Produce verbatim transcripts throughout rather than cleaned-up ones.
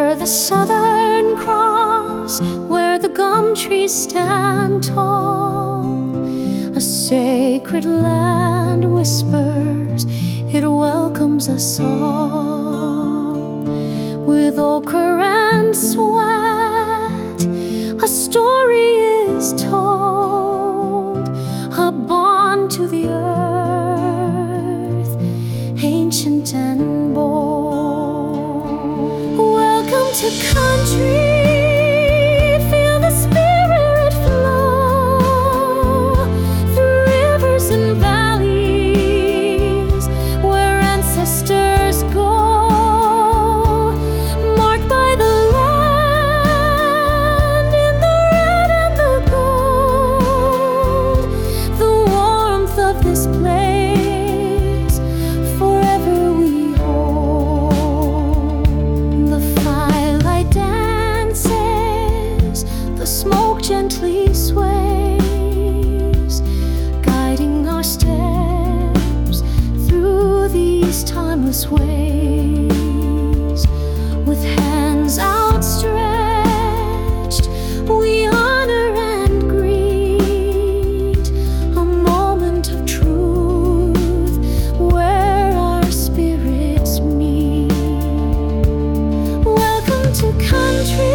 Near the Southern Cross, where the gum trees stand tall, a sacred land whispers, it welcomes us all. With ochre and sweat, a story is told, a bond to the earth, ancient and bold. Welcome to country. Gently sways, guiding our steps through these timeless ways. With hands outstretched, we honor and greet a moment of truth where our spirits meet. Welcome to country.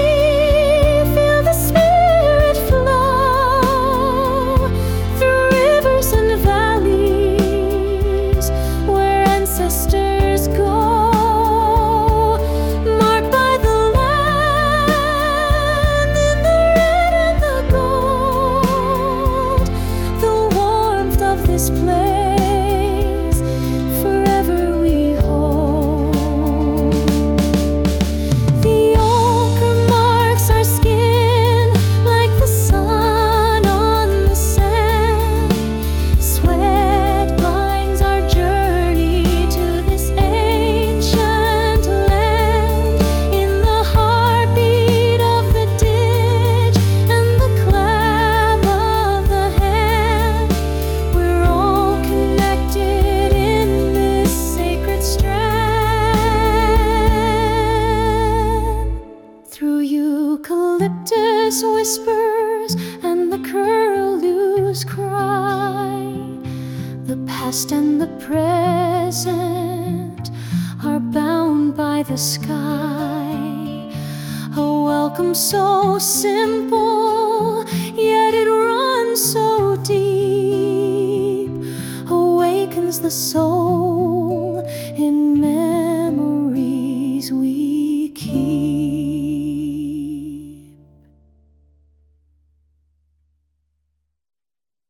Eucalyptus whispers and the curlews cry. The past and the present are bound by the sky. A welcome so simple, yet it runs so deep, awakens the soul in